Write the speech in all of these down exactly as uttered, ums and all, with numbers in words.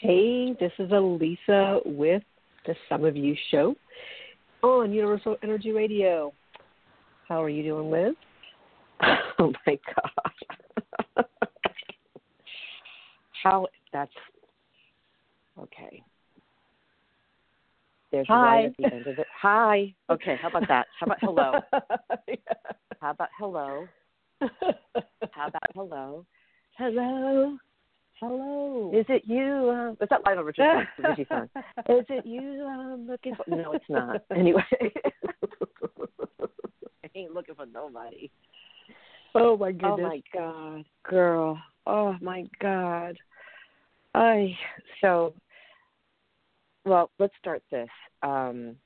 Hey, this is Elisa with the Some of You Show on Universal Energy Radio. How are you doing, Liz? Oh, my God. How, that's, okay. There's Hi. right at the end of it. Hi. Okay, how about that? How about hello? Yeah. How about hello? How about hello? Hello? Hello. Is it you? Uh, is that Lionel Richie song? Richie song? Is it you I'm looking for? No, it's not. Anyway. I ain't looking for nobody. Oh, my goodness. Oh, my God. Girl. Oh, my God. I, so, well, let's start this. Um,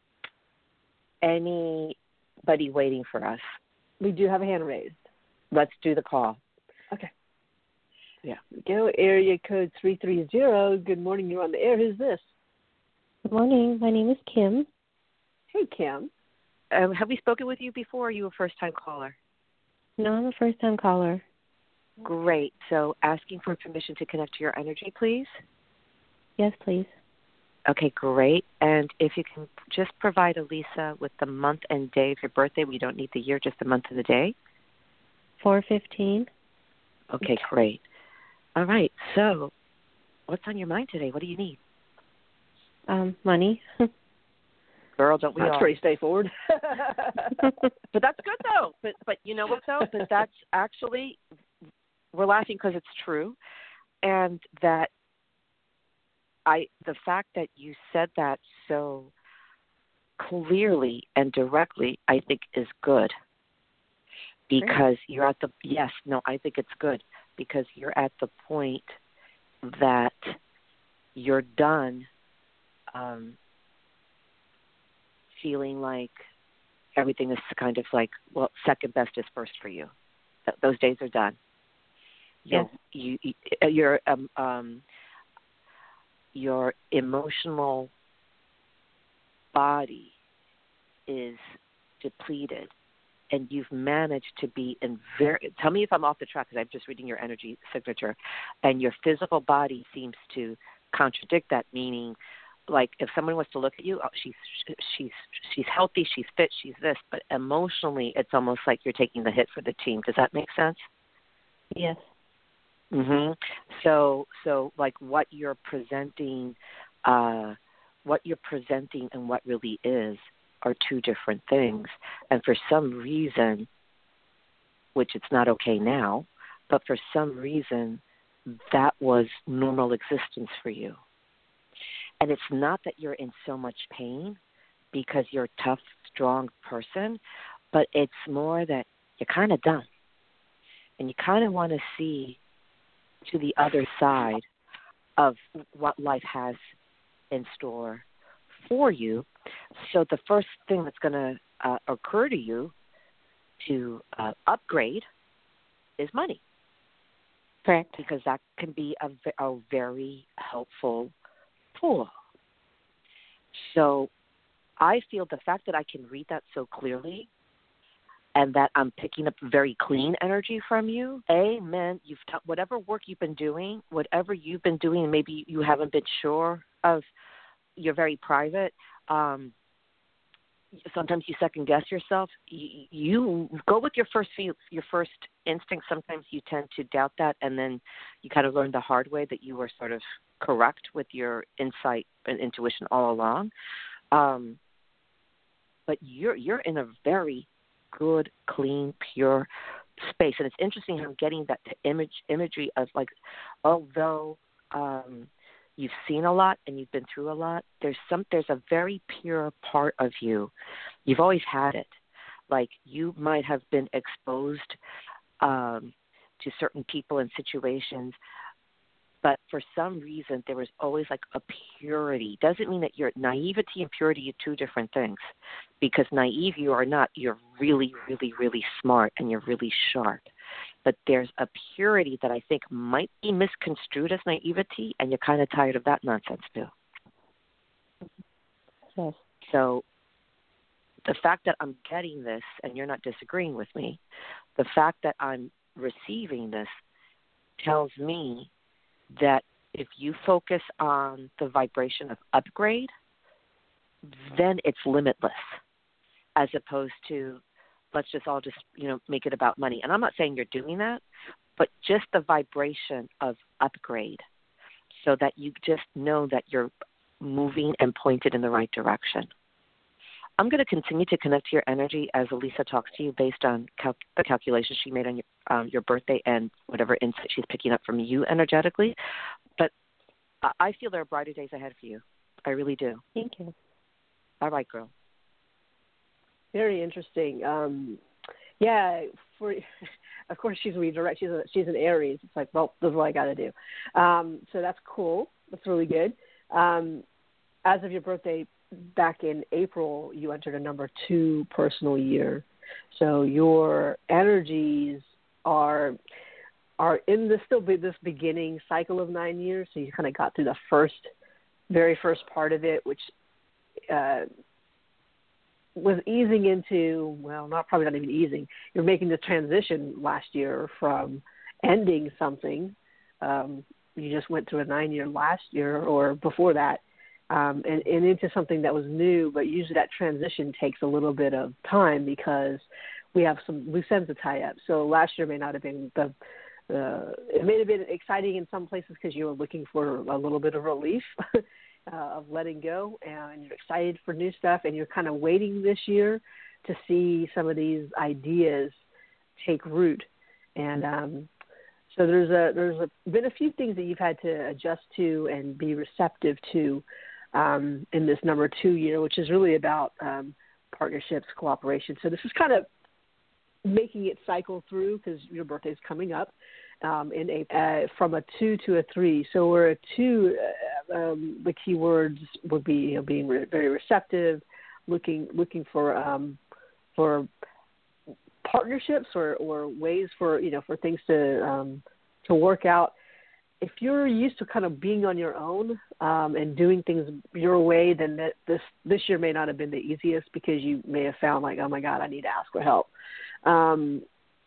anybody waiting for us? We do have a hand raised. Let's do the call. Okay. Yeah. Go, area code three three zero. Good morning. You're on the air. Who's this? Good morning. My name is Kim. Hey, Kim. Um, have we spoken with you before, or are you a first-time caller? No, I'm a first-time caller. Great. So asking for permission to connect to your energy, please. Yes, please. Okay, great. And if you can just provide Elisa with the month and day of your birthday. We don't need the year, just the month and the day. four fifteen. Okay, great. All right. So what's on your mind today? What do you need? Um, money. Girl, don't we That's all? pretty straightforward. But that's good, though. But but you know what, though? But that's actually, we're laughing because it's true. And that I, the fact that you said that so clearly and directly, I think is good. Because Great. you're at the, yes, no, I think it's good. Because you're at the point that you're done um, feeling like everything is kind of like, well, second best is first for you. Th- those days are done. Yes. So you, you, your um, um, your emotional body is depleted, and you've managed to be in very. Tell me if I'm off the track, because I'm just reading your energy signature, and your physical body seems to contradict that. Meaning, like if someone was to look at you, oh, she's she's she's healthy, she's fit, she's this, but emotionally, it's almost like you're taking the hit for the team. Does that make sense? Yes. Mhm. So so like what you're presenting, uh, what you're presenting, and what really is are two different things. And for some reason, which it's not okay now, but for some reason, that was normal existence for you. And it's not that you're in so much pain because you're a tough, strong person, but it's more that you're kind of done. And you kind of want to see to the other side of what life has in store for you. So the first thing that's going to uh, occur to you to uh, upgrade is money. Correct. Because that can be a, a very helpful tool. So I feel the fact that I can read that so clearly and that I'm picking up very clean energy from you, amen. You've done whatever work you've been doing, whatever you've been doing, and maybe you haven't been sure of, you're very private. Um, sometimes you second guess yourself. You, you go with your first feel, your first instinct. Sometimes you tend to doubt that, and then you kind of learn the hard way that you were sort of correct with your insight and intuition all along. Um, but you're you're in a very good, clean, pure space, and it's interesting how I'm getting that image imagery of like, although um, you've seen a lot and you've been through a lot, there's some there's a very pure part of you. You've always had it. Like you might have been exposed um, to certain people and situations, but for some reason there was always like a purity. Doesn't mean that you're naivety and purity are two different things, because naive you are not. You're really, really, really smart and you're really sharp. But there's a purity that I think might be misconstrued as naivety, and you're kind of tired of that nonsense too. Yes. So the fact that I'm getting this, and you're not disagreeing with me, the fact that I'm receiving this tells me that If you focus on the vibration of upgrade, then it's limitless, as opposed to let's just all just, you know, make it about money. And I'm not saying you're doing that, but just the vibration of upgrade so that you just know that you're moving and pointed in the right direction. I'm going to continue to connect to your energy as Elisa talks to you based on cal- the calculations she made on your, um, your birthday and whatever insight she's picking up from you energetically. But I feel there are brighter days ahead for you. I really do. Thank you. All right, girl. Very interesting. Um, yeah, for of course she's redirect. She's a, she's an Aries. It's like, well, this is what I got to do. Um, so that's cool. That's really good. Um, as of your birthday, back in April, you entered a number two personal year. So your energies are are in this still be this beginning cycle of nine years. So you kind of got through the first, very first part of it, which uh, was easing into, well, not probably not even easing. You're making the transition last year from ending something. Um, you just went through a nine-year last year or before that, um, and, and into something that was new. But usually that transition takes a little bit of time because we have some loose ends to tie up. So last year may not have been the uh, it may have been exciting in some places because you were looking for a little bit of relief. Uh, of letting go, and you're excited for new stuff, and you're kind of waiting this year to see some of these ideas take root. And um, so there's a there's a, been a few things that you've had to adjust to and be receptive to um, in this number two year, which is really about um, partnerships, cooperation. So this is kind of making it cycle through because your birthday is coming up. Um, in a, uh, from a two to a three. So we're a two, uh, um, the key words would be, you know, being re- very receptive, looking looking for um, for partnerships or, or ways for, you know, for things to um, to work out. If you're used to kind of being on your own um, and doing things your way, then that this this year may not have been the easiest because you may have found like, oh my God, I need to ask for help. Um,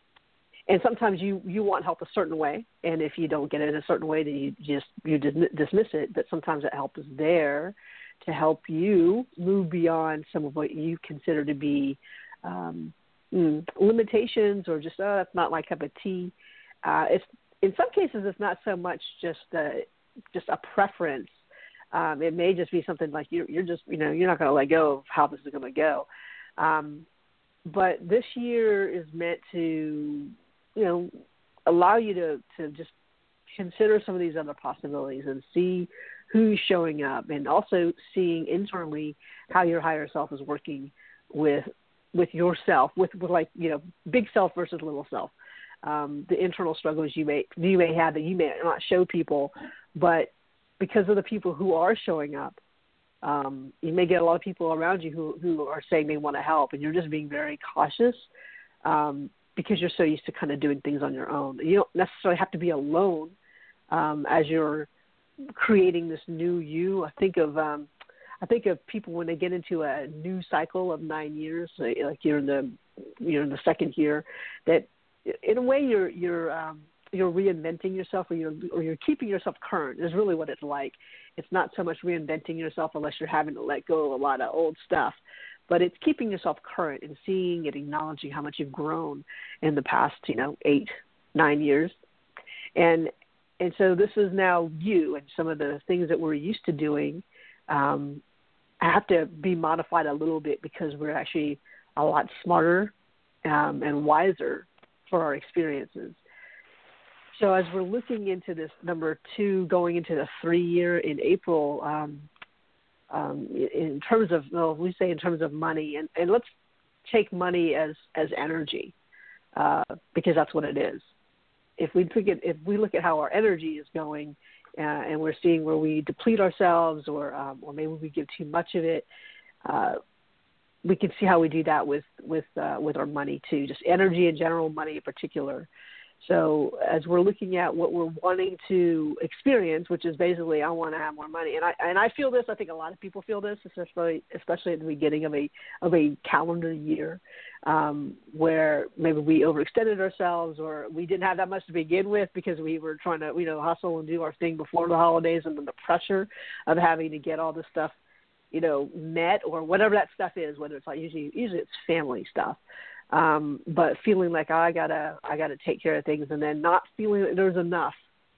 And sometimes you, you want help a certain way, and if you don't get it in a certain way, then you just you dismiss it. But sometimes that help is there to help you move beyond some of what you consider to be um, mm, limitations, or just oh, that's not my cup of tea. Uh, it's in some cases it's not so much just a, just a preference. Um, it may just be something like you're you're just you know you're not going to let go of how this is going to go. Um, but this year is meant to, you know, allow you to, to just consider some of these other possibilities and see who's showing up, and also seeing internally how your higher self is working with with yourself, with, with like, you know, big self versus little self. Um, the internal struggles you may you may have that you may not show people, but because of the people who are showing up, um, you may get a lot of people around you who, who are saying they want to help, and you're just being very cautious. Um, because you're so used to kind of doing things on your own. You don't necessarily have to be alone um, as you're creating this new you. I think of um, I think of people when they get into a new cycle of nine years, like you're in the you're in the second year, that in a way you're you're um, you're reinventing yourself, or you're or you're keeping yourself current. Is really what it's like. It's not so much reinventing yourself unless you're having to let go of a lot of old stuff. But it's keeping yourself current and seeing and acknowledging how much you've grown in the past, you know, eight, nine years. And and so this is now you, and some of the things that we're used to doing um, have to be modified a little bit because we're actually a lot smarter um, and wiser for our experiences. So as we're looking into this number two, going into the three year in April, um, Um, in terms of, well, we say in terms of money, and, and let's take money as, as energy, uh, because that's what it is. If we look at, if we look at how our energy is going, uh, and we're seeing where we deplete ourselves, or um, or maybe we give too much of it, uh, we can see how we do that with with uh, with our money too, just energy in general, money in particular. So as we're looking at what we're wanting to experience, which is basically I want to have more money, and I and I feel this. I think a lot of people feel this, especially especially at the beginning of a of a calendar year, um, where maybe we overextended ourselves or we didn't have that much to begin with because we were trying to you know hustle and do our thing before the holidays, and then the pressure of having to get all this stuff, you know, met or whatever that stuff is. Whether it's like usually usually it's family stuff. Um, but feeling like oh, I gotta, I gotta take care of things, and then not feeling that there's enough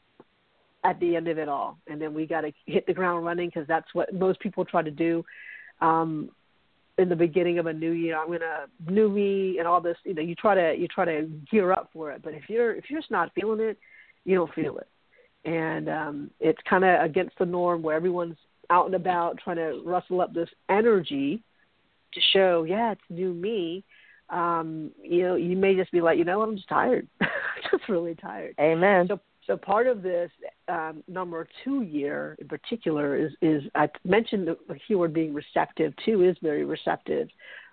at the end of it all, and then we gotta hit the ground running because that's what most people try to do um, in the beginning of a new year. I'm gonna new me and all this. You know, you try to, you try to gear up for it, but if you're, if you're just not feeling it, you don't feel it, and um, it's kind of against the norm where everyone's out and about trying to rustle up this energy to show, yeah, it's new me. Um, you know, you may just be like, you know what, I'm just tired. just really tired. Amen. So, so part of this um, number two year in particular is, is I mentioned the, the keyword being receptive. Two is very receptive.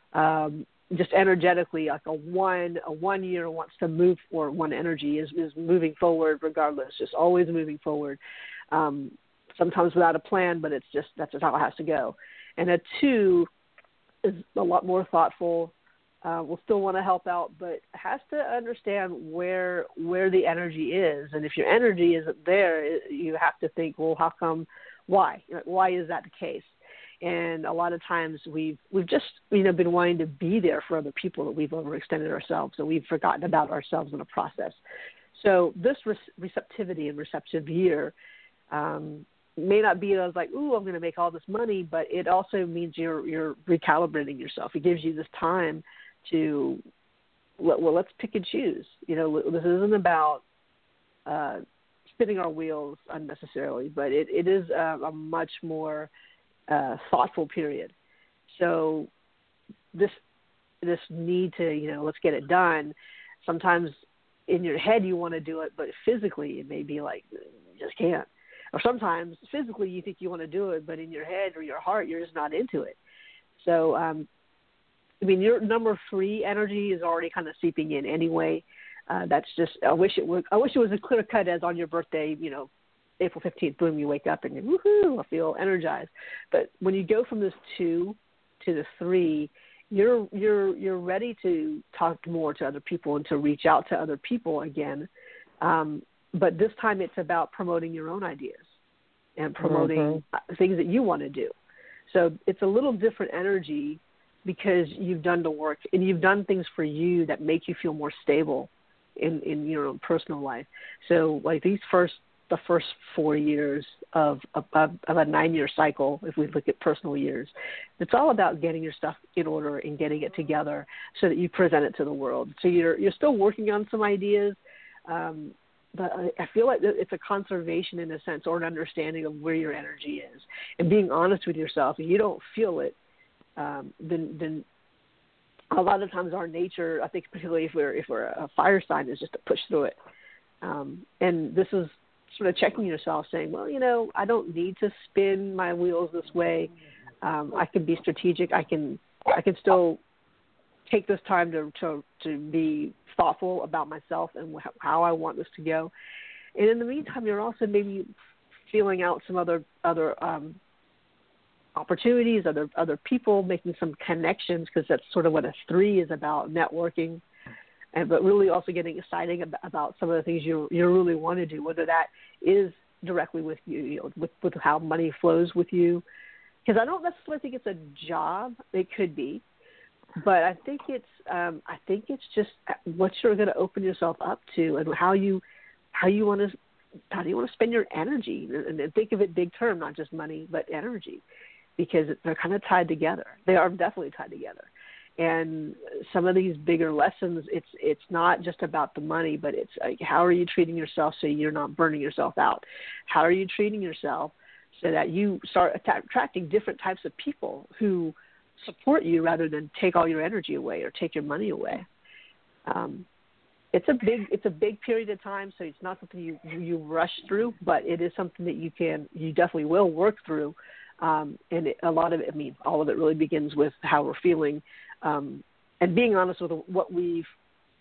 Um, just energetically, like a one, a one year wants to move forward. One energy is, is moving forward regardless, just always moving forward. Um, sometimes without a plan, but it's just, that's just how it has to go. And a two is a lot more thoughtful. Uh, will still want to help out, but has to understand where where the energy is. And if your energy isn't there, it, you have to think, well, how come? Why? You know, why is that the case? And a lot of times we've we've just you know been wanting to be there for other people, that we've overextended ourselves, and we've forgotten about ourselves in the process. So this re- receptivity and receptive year um, may not be as like, ooh, I'm going to make all this money, but it also means you're you're recalibrating yourself. It gives you this time to, well, let's pick and choose. You know, this isn't about uh, spinning our wheels unnecessarily, but it, it is a, a much more uh, thoughtful period. So this this need to, you know, let's get it done. Sometimes in your head you want to do it, but physically it may be like, you just can't. Or sometimes physically you think you want to do it, but in your head or your heart you're just not into it. So, um, I mean, your number three energy is already kind of seeping in anyway. Uh, that's just, I wish it was, I wish it was as clear cut as on your birthday, you know, April fifteenth, boom, you wake up and you, woohoo, I feel energized. But when you go from this two to the three, you're, you're, you're ready to talk more to other people and to reach out to other people again. Um, but this time it's about promoting your own ideas and promoting mm-hmm. things that you want to do. So it's a little different energy, because you've done the work and you've done things for you that make you feel more stable in, in your own personal life. So like these first, the first four years of, of, of a nine year cycle, if we look at personal years, it's all about getting your stuff in order and getting it together so that you present it to the world. So you're, you're still working on some ideas. Um, but I, I feel like it's a conservation in a sense, or an understanding of where your energy is and being honest with yourself. If you don't feel it, Um, then, then a lot of times our nature, I think particularly if we're if we're a fire sign, is just to push through it. Um, and this is sort of checking yourself, saying, well, you know, I don't need to spin my wheels this way. Um, I can be strategic. I can I can still take this time to to, to be thoughtful about myself and wh- how I want this to go. And in the meantime, you're also maybe feeling out some other other um, opportunities, other other people, making some connections, because that's sort of what a three is about, networking, and but really also getting excited about, about some of the things you you really want to do, whether that is directly with you, you know, with, with how money flows with you. Because I don't necessarily think it's a job. It could be, but I think it's um, I think it's just what you're going to open yourself up to, and how you how you want to how do you want to spend your energy, and, and think of it big term, not just money, but energy. Because they're kind of tied together. They are definitely tied together. And some of these bigger lessons, it's it's not just about the money, but it's like, how are you treating yourself so you're not burning yourself out? How are you treating yourself so that you start att- attracting different types of people who support you rather than take all your energy away or take your money away? Um, it's a big it's a big period of time, so it's not something you you rush through, but it is something that you can you definitely will work through. Um, and it, a lot of it, I mean, all of it really begins with how we're feeling, um, and being honest with what we've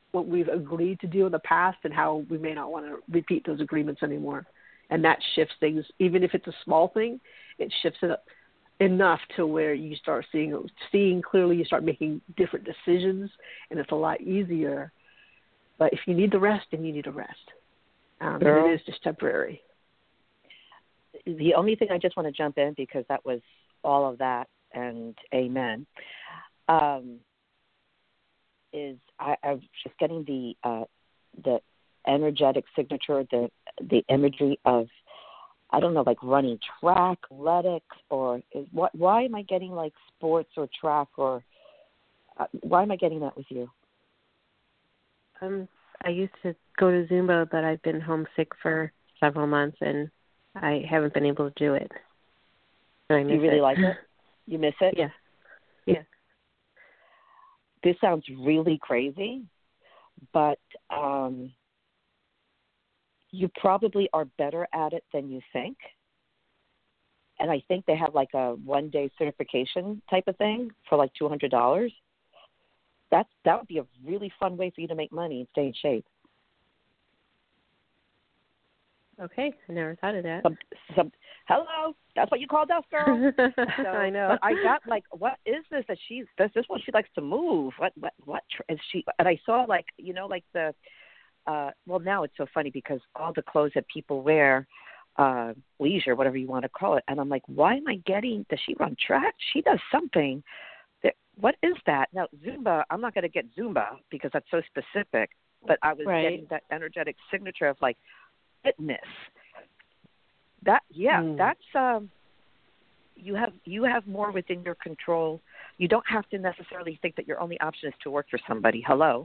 what we've agreed to do in the past and how we may not want to repeat those agreements anymore. And that shifts things. Even if it's a small thing, it shifts it up enough to where you start seeing seeing clearly, you start making different decisions, and it's a lot easier. But if you need the rest, then you need a rest. Um, and it is just temporary. The only thing I just want to jump in, because that was all of that, and amen, um, is I, I was just getting the uh, the energetic signature, the the imagery of, I don't know, like running track, athletics, or is, what? Why am I getting like sports or track, or uh, why am I getting that with you? Um, I used to go to Zumba, but I've been homesick for several months, and I haven't been able to do it. And I miss you really it. like it? You miss it? Yeah. Yeah. This sounds really crazy, but um, you probably are better at it than you think. And I think they have like a one-day certification type of thing for like two hundred dollars. That's, that would be a really fun way for you to make money and stay in shape. Okay, I never thought of that. Some, some, hello, that's what you called us, girl. So, I know. But I got like, what is this that she's? This this one she likes to move. What what what tr- is she? And I saw like, you know, like the. Uh, well, now it's so funny because all the clothes that people wear, uh, leisure, whatever you want to call it, and I'm like, why am I getting? Does she run track? She does something. That, what is that? Now Zumba. I'm not going to get Zumba because that's so specific. But I was right. getting that energetic signature of like fitness. That yeah, mm. that's um. You have you have more within your control. You don't have to necessarily think that your only option is to work for somebody. Hello.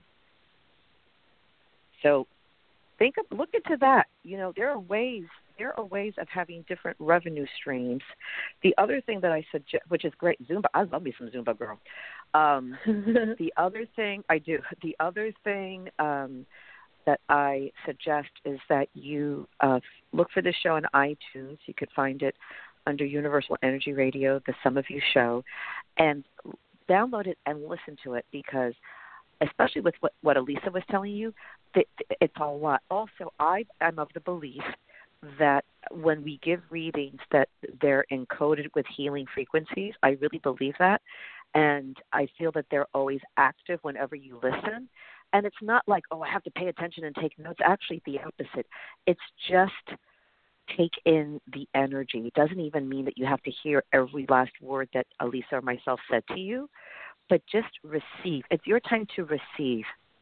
So think of, look into that. You know, there are ways there are ways of having different revenue streams. The other thing that I suggest, which is great, Zumba. I love me some Zumba, girl. Um, the other thing I do. The other thing um, that I suggest is that you uh, look for this show on iTunes. You could find it under Universal Energy Radio, the Some of You Show, and download it and listen to it, because especially with what, what Elisa was telling you, it, it's a lot. Also, I am of the belief that when we give readings that they're encoded with healing frequencies. I really believe that, and I feel that they're always active whenever you listen. And it's not like, oh, I have to pay attention and take notes. Actually, the opposite. It's just take in the energy. It doesn't even mean that you have to hear every last word that Elisa or myself said to you, but just receive. It's your time to receive,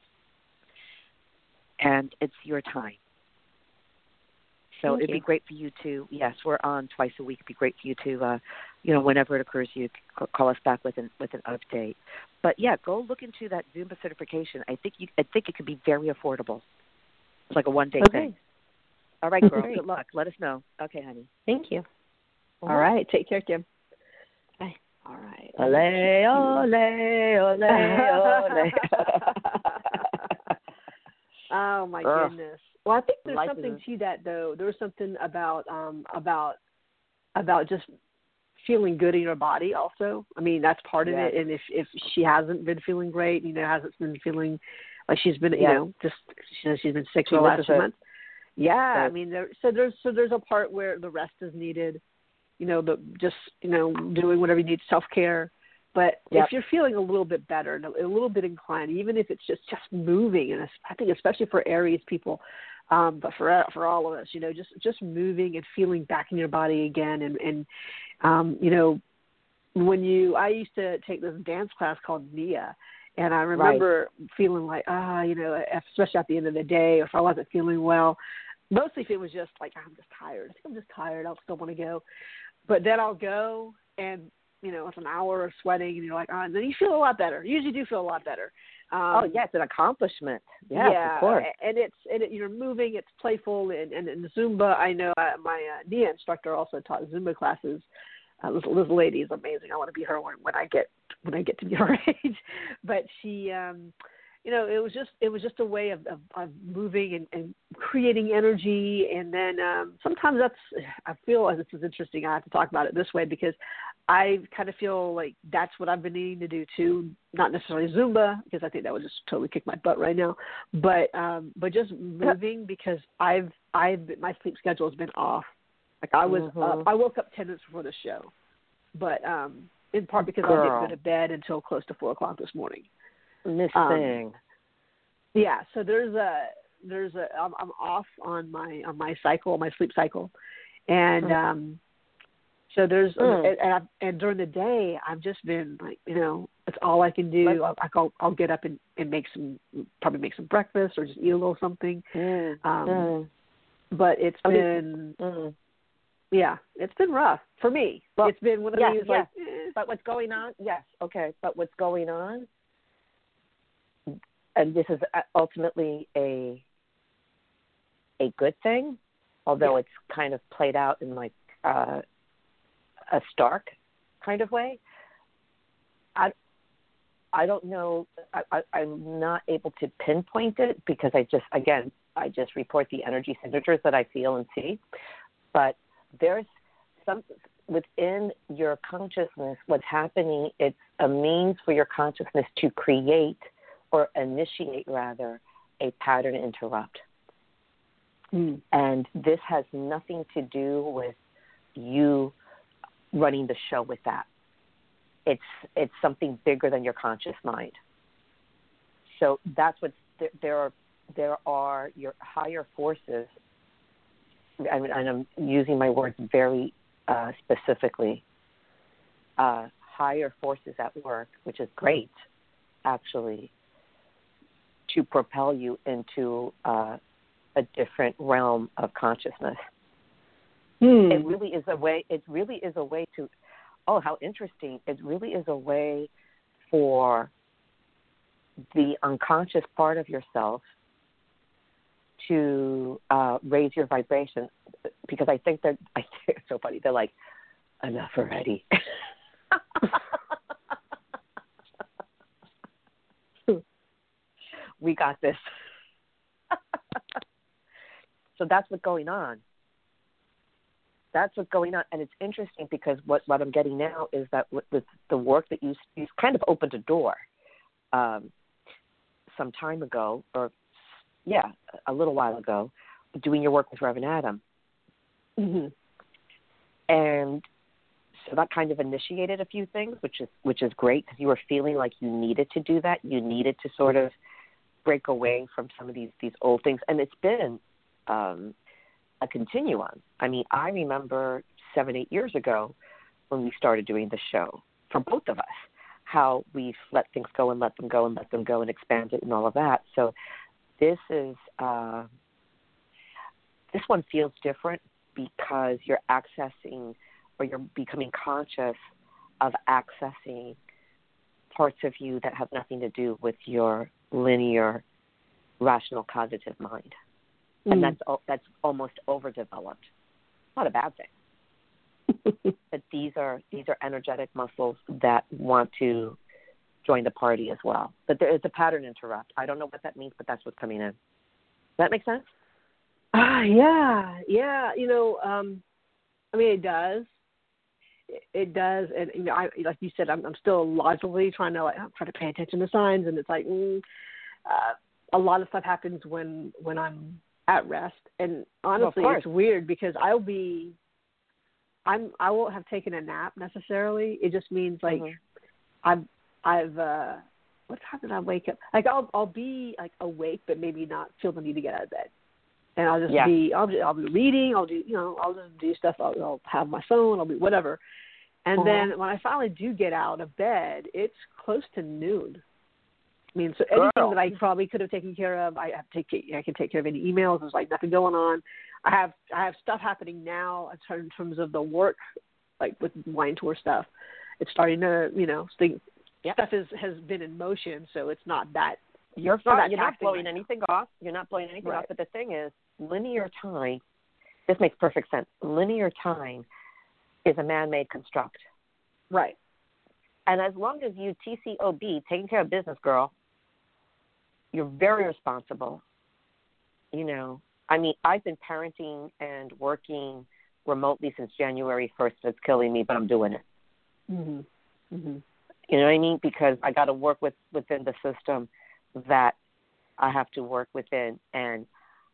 and it's your time. So Thank it'd you. be great for you to, yes, we're on twice a week. It'd be great for you to, uh, you know, whenever it occurs, you call us back with an with an update. But yeah, go look into that Zumba certification. I think you, I think it could be very affordable. It's like a one day okay. thing. All right, girl. Great. Good luck. Let us know. Okay, honey. Thank you. All right. Take care, Kim. Bye. All right. Ole, ole, ole, ole. Oh my Ugh. goodness. Well, I think there's Life something is... to that though. There was something about um about about just feeling good in your body also. I mean, that's part of yes. it. And if if she hasn't been feeling great, you know, hasn't been feeling like she's been, yes. you know, just you know, she's been sick she for the last few it. months. Yeah, right. I mean, there, so there's so there's a part where the rest is needed. You know, the just you know doing whatever you need, self care. But yep. if you're feeling a little bit better, a little bit inclined, even if it's just, just moving, and I think especially for Aries people, um, but for for all of us, you know, just, just moving and feeling back in your body again. And, and um, you know, when you, I used to take this dance class called Nia, and I remember right. feeling like, ah, you know, especially at the end of the day, or if I wasn't feeling well, mostly if it was just like, I'm just tired. I think I'm just tired. I still want to go. But then I'll go and, you know, it's an hour of sweating, and you're like, oh, and then you feel a lot better. You usually do feel a lot better. Um, oh, yeah, it's an accomplishment. Yes, yeah, of course. And it's and it, you're moving. It's playful, and and, and Zumba. I know uh, my uh, Nia instructor also taught Zumba classes. Uh, this, this lady is amazing. I want to be her when, when I get when I get to be her age. But she, um, you know, it was just it was just a way of, of, of moving and, and creating energy. And then um, sometimes that's, I feel, and this is interesting, I have to talk about it this way because I kind of feel like that's what I've been needing to do too. Not necessarily Zumba, because I think that would just totally kick my butt right now, but um, but just moving, because I've I've my sleep schedule has been off. Like I was mm-hmm. up, I woke up ten minutes before the show, but um, in part because Girl. I didn't go to bed until close to four o'clock this morning. Missing. Um, yeah, so there's a there's a I'm, I'm off on my on my cycle, my sleep cycle, and mm. um, so there's mm. and, and, I've, and during the day I've just been like, you know, it's all I can do. I'll, I'll I'll get up and, and make some probably make some breakfast or just eat a little something. Mm. Um, mm. But it's I been mean, mm. yeah, it's been rough for me. Well, it's been one of yes, these yes. like. Eh. But what's going on? Yes, okay. But what's going on? And this is ultimately a a good thing, although yeah. it's kind of played out in like uh, a stark kind of way. I I don't know. I, I, I'm not able to pinpoint it because I just again I just report the energy signatures that I feel and see. But there's some within your consciousness. What's happening? It's a means for your consciousness to create or initiate, rather, a pattern interrupt. Mm. And this has nothing to do with you running the show with that. It's it's something bigger than your conscious mind. So that's what there, there are. There are your higher forces. I mean, and I'm using my words very uh, specifically. Uh, higher forces at work, which is great, actually, to propel you into uh, a different realm of consciousness. Hmm. It really is a way. It really is a way to. Oh, how interesting! It really is a way for the unconscious part of yourself to uh, raise your vibration. Because I think that I think it's so funny. They're like, enough already. We got this. So that's what's going on. That's what's going on. And it's interesting because what, what I'm getting now is that with, with the work that you, you kind of opened a door um, some time ago, or yeah, a little while ago, doing your work with Reverend Adam. Mm-hmm. And so that kind of initiated a few things, which is which is great because you were feeling like you needed to do that. You needed to sort of break away from some of these, these old things. And it's been um, a continuum. I mean, I remember seven, eight years ago when we started doing the show, for both of us, how we've let things go and let them go and let them go and expand it and all of that. So this is, uh, this one feels different because you're accessing or you're becoming conscious of accessing parts of you that have nothing to do with your linear, rational, cognitive mind. Mm. And that's that's almost overdeveloped. Not a bad thing. But these are these are energetic muscles that want to join the party as well. But there is a pattern interrupt. I don't know what that means, but that's what's coming in. Does that make sense? Ah, uh, yeah, yeah. You know, um, I mean, it does. It, it does, and you know, I, like you said, I'm, I'm still logically trying to like I'm trying to pay attention to signs, and it's like mm, uh, a lot of stuff happens when when I'm at rest, and honestly, well, it's weird because I'll be, I'm I won't have taken a nap necessarily. It just means like mm-hmm. I've I've uh, what time did I wake up? Like I'll I'll be like awake, but maybe not feel the need to get out of bed. And I'll just yeah. be, I'll, I'll be reading, I'll do, you know, I'll just do stuff, I'll, I'll have my phone, I'll be whatever. And uh-huh. then when I finally do get out of bed, it's close to noon. I mean, so anything Girl. that I probably could have taken care of, I have to take, I can take care of any emails. There's like nothing going on. I have, I have stuff happening now in terms of the work, like with wine tour stuff. It's starting to, you know, thing, yep. stuff is, has been in motion, so it's not that. You're fine. Not You're not blowing right anything off. You're not blowing anything right. off. But the thing is, linear time, this makes perfect sense. Linear time is a man-made construct. Right. And as long as you T C O B, taking care of business, girl, you're very responsible. You know, I mean, I've been parenting and working remotely since January first. It's killing me, but I'm doing it. Mm-hmm. Mm-hmm. You know what I mean? Because I got to work with within the system that I have to work within. And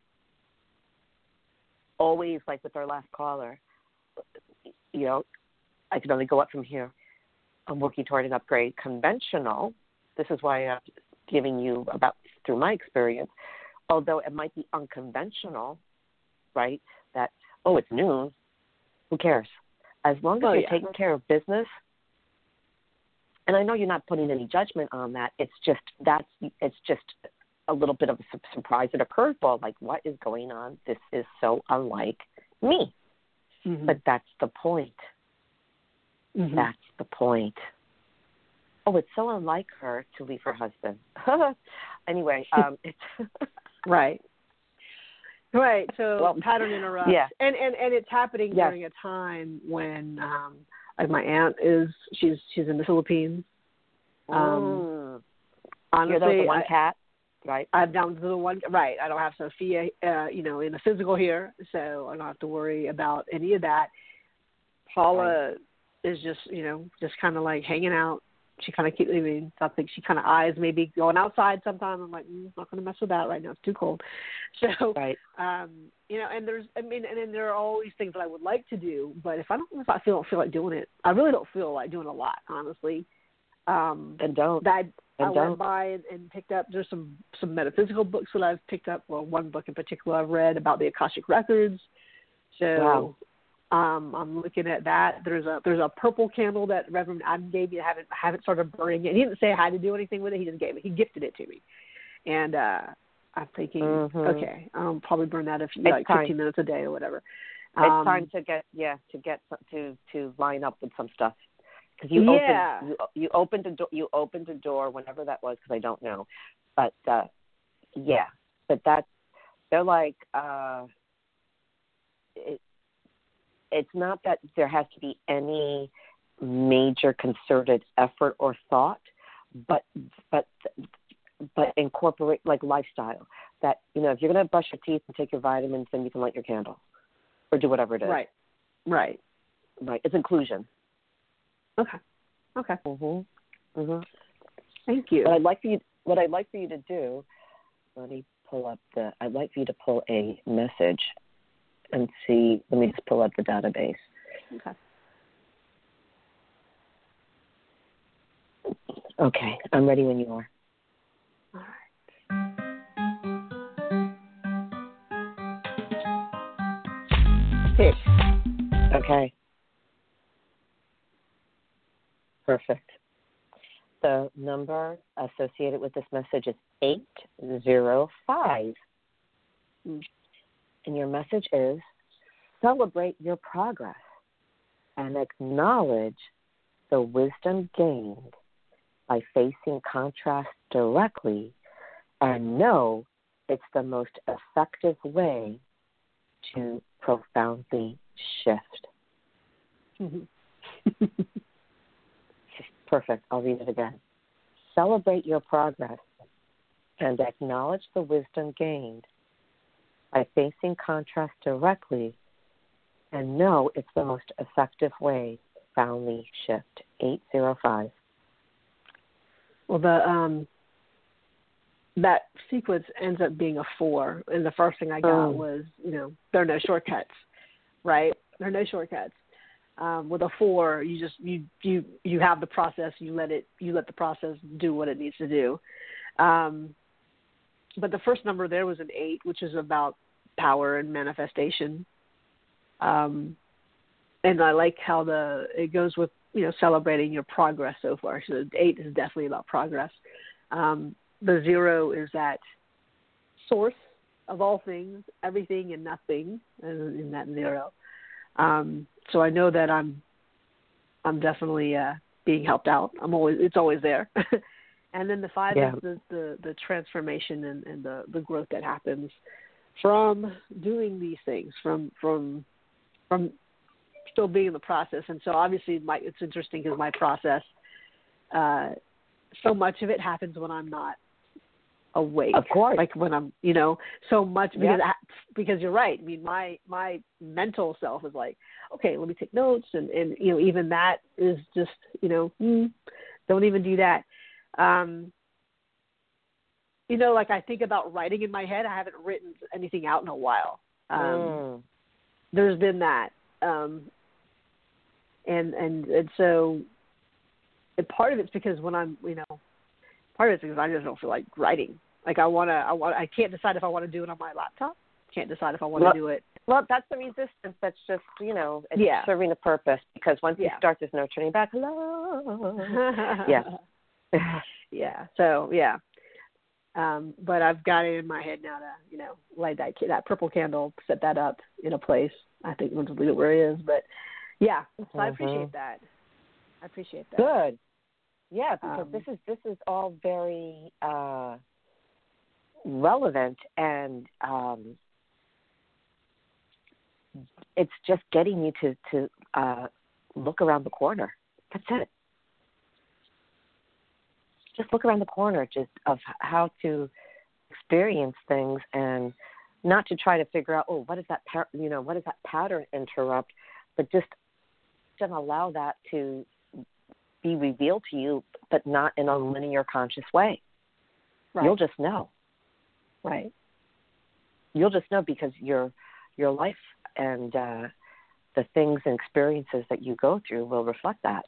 always, like with our last caller, you know, I can only go up from here. I'm working toward an upgrade. Conventional, this is why I'm giving you about through my experience, although it might be unconventional, right, that, oh, it's noon, who cares? As long as oh, you're yeah. taking care of business, and I know you're not putting any judgment on that, it's just that's it's just a little bit of a surprise and a curveball, like, what is going on? This is so unlike me. Mm-hmm. But that's the point. Mm-hmm. That's the point. Oh, it's so unlike her to leave her husband. Anyway, um, it's right. Right. So well, pattern interrupts. Yeah. And, and, and it's happening yes. during a time when um like my aunt is she's she's in the Philippines. Um mm. honestly You're the one I, cat, right? I'm down to the one right. I don't have Sophia uh, you know, in the physical here, so I don't have to worry about any of that. Paula right. is just, you know, just kinda like hanging out. She kind of keeps, I mean, I think she kind of eyes maybe going outside sometime. I'm like, mm, I'm not going to mess with that right now. It's too cold. So, right. um, you know, and there's, I mean, and then there are always things that I would like to do, but if I don't, if I feel, don't feel like doing it, I really don't feel like doing a lot, honestly. Um, then don't. That I, then I don't. went by and, and picked up, there's some, some metaphysical books that I've picked up. Well, one book in particular I've read about the Akashic Records. So, wow. Um, I'm looking at that. There's a there's a purple candle that Reverend Adam gave me. I haven't haven't started burning it. He didn't say I had to do anything with it. He just gave it. He gifted it to me, and uh, I'm thinking, mm-hmm. okay, I'll probably burn that if it's like time. fifteen minutes a day or whatever. It's um, time to get yeah to get to to line up with some stuff because you yeah. opened you, you opened a door you opened a door whenever that was because I don't know, but uh, yeah, but that's they're like. Uh, it, It's not that there has to be any major concerted effort or thought, but but but incorporate like lifestyle. That, you know, if you're going to brush your teeth and take your vitamins, then you can light your candle or do whatever it is. Right. Right. Right. It's inclusion. Okay. Okay. Mhm. Mhm. Thank you. What I'd like for you, what I'd like for you to do, let me pull up the. I'd like for you to pull a message. And see, let me just pull up the database. Okay. Okay, I'm ready when you are. All right. Pick. Okay. Perfect. The number associated with this message is eight zero five. Mm. And your message is, celebrate your progress and acknowledge the wisdom gained by facing contrast directly and know it's the most effective way to profoundly shift. Mm-hmm. Perfect. I'll read it again. Celebrate your progress and acknowledge the wisdom gained by facing contrast directly and know it's the most effective way to profoundly shift. eight zero five. Well, the um, that sequence ends up being a four, and the first thing I got oh. was, you know, there are no shortcuts, right? There are no shortcuts. Um, with a four, you just you you you have the process. You let it you let the process do what it needs to do. Um, but the first number there was an eight, which is about power and manifestation. Um, and I like how the it goes with, you know, celebrating your progress so far. So the eight is definitely about progress. Um, the zero is that source of all things, everything and nothing, in that zero. Um, so I know that I'm I'm definitely uh, being helped out. I'm always it's always there. And then the five yeah. is the, the, the transformation and, and the, the growth that happens from doing these things, from from from still being in the process. And so obviously my, it's interesting because my process, uh, so much of it happens when I'm not awake. Of course. Like when I'm, you know, so much because Yep. I, because you're right. I mean, my my mental self is like, okay, let me take notes, and and you know, even that is just, you know, mm, don't even do that. Um, you know, like I think about writing in my head. I haven't written anything out in a while. Um, Mm. There's been that, um, and and and so, and part of it's because when I'm, you know, part of it's because I just don't feel like writing. Like I want to, I want, I can't decide if I want to do it on my laptop. Can't decide if I want to Well, do it. Well, that's the resistance. That's just, you know, it's Yeah. serving a purpose, because once Yeah. you start, there's no turning back. Hello. Yeah. Yeah. So yeah. Um, but I've got it in my head now to, you know, light that that purple candle, set that up in a place. I think we'll just leave it where it is. But yeah, so Mm-hmm. I appreciate that. I appreciate that. Good. Yeah, because Um, this is this is all very uh, relevant, and um, it's just getting you to to uh, look around the corner. That's it. Just look around the corner, just of how to experience things, and not to try to figure out, oh, what is that, par- you know, what does that pattern interrupt, but just to allow that to be revealed to you, but not in a linear, conscious way. right. You'll just know. Right. You'll just know, because your your life and uh, the things and experiences that you go through will reflect that.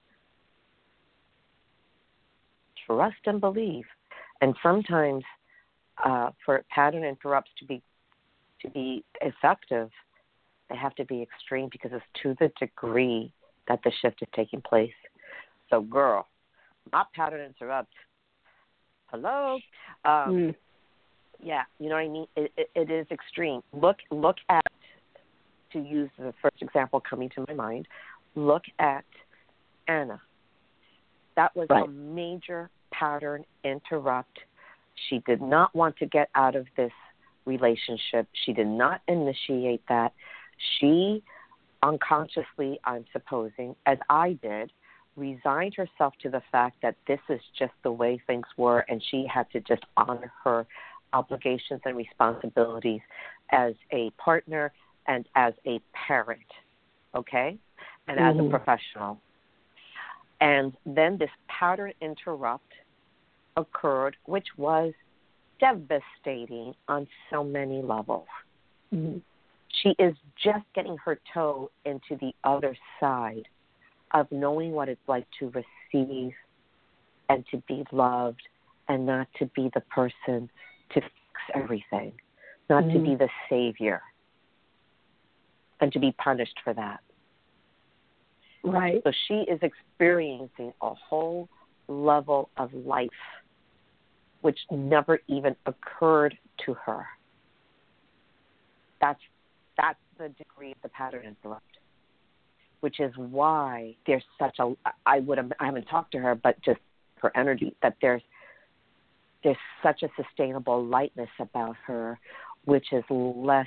Trust and believe. And sometimes uh, for pattern interrupts to be to be effective, they have to be extreme, because it's to the degree that the shift is taking place. So, girl, my pattern interrupt. Hello? Um, Mm. Yeah, you know what I mean? It, it, it is extreme. Look, look at, to use the first example coming to my mind, look at Anna. That was Right. a major pattern interrupt. She did not want to get out of this relationship. She did not initiate that. She unconsciously, I'm supposing, as I did, resigned herself to the fact that this is just the way things were, and she had to just honor her obligations and responsibilities as a partner and as a parent, okay, and Mm-hmm. as a professional. And then this pattern interrupt occurred, which was devastating on so many levels. Mm-hmm. She is just getting her toe into the other side of knowing what it's like to receive and to be loved, and not to be the person to fix everything, not Mm-hmm. to be the savior, and to be punished for that. Right. So she is experiencing a whole level of life which never even occurred to her. That's that's the degree of the pattern interrupt, which is why there's such a, I would have, I haven't talked to her, but just her energy, that there's there's such a sustainable lightness about her, which is less